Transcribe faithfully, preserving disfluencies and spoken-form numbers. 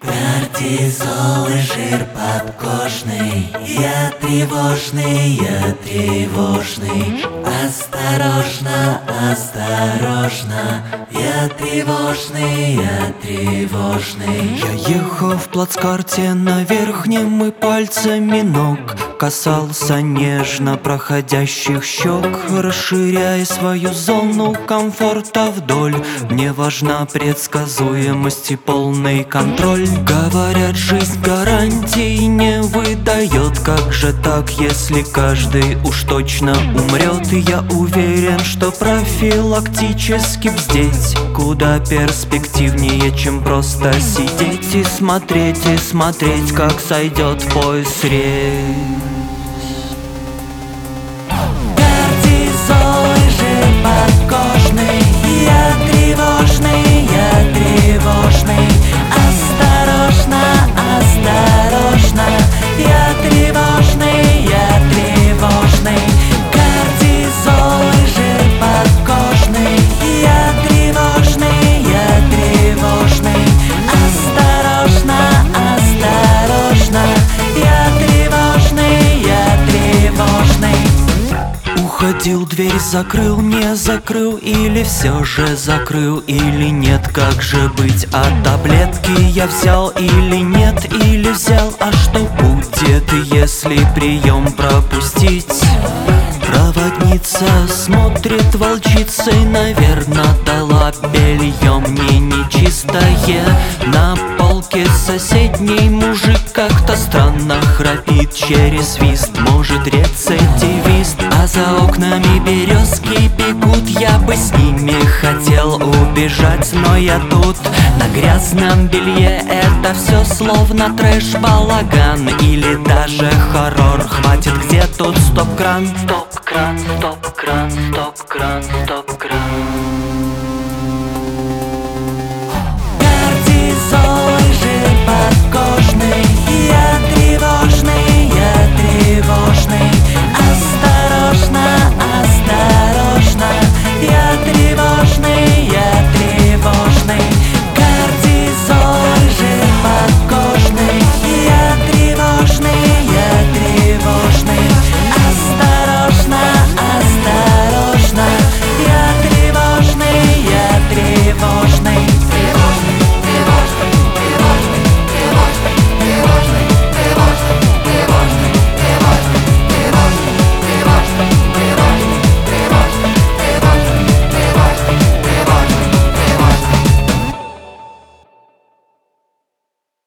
Кортизол и жир подкожный, я тревожный, я тревожный. Осторожно, осторожно, я тревожный, я тревожный. Я ехал в плацкарте на верхнем и пальцами ног касался нежно проходящих щек, расширяя свою зону комфорта вдоль. Мне важна предсказуемость и полный контроль. Говорят, жизнь гарантий не выдает. Как же так, если каждый уж точно умрет? И я уверен, что профилактически бздеть куда перспективнее, чем просто сидеть и смотреть, и смотреть, как сойдет поезд с рельс. Кортизол и жир подкожный, я тревожный, я тревожный. Осторожно, осторожно, я тревожный, я тревожный. Кортизол и жир подкожный, я тревожный, я тревожный. Осторожно, осторожно, я тревожный, я тревожный. Уходил, дверь закрыл, не закрыл, или все же закрыл, или нет? Как же быть? А таблетки я взял или нет? Или взял, а что будет, если прием пропустить? Проводница смотрит волчицей, наверно, дала белье мне нечистое. На полке соседний мужик как-то странно храпит через свист. Может, рецидивист, а за окнами березки бегут. Я бы с ними хотел убежать, но я тут на грязном белье. Это все словно трэш-балаган или даже хоррор. Хватит, где тут стоп-кран? Стоп-кран, стоп-кран, стоп-кран, стоп-кран.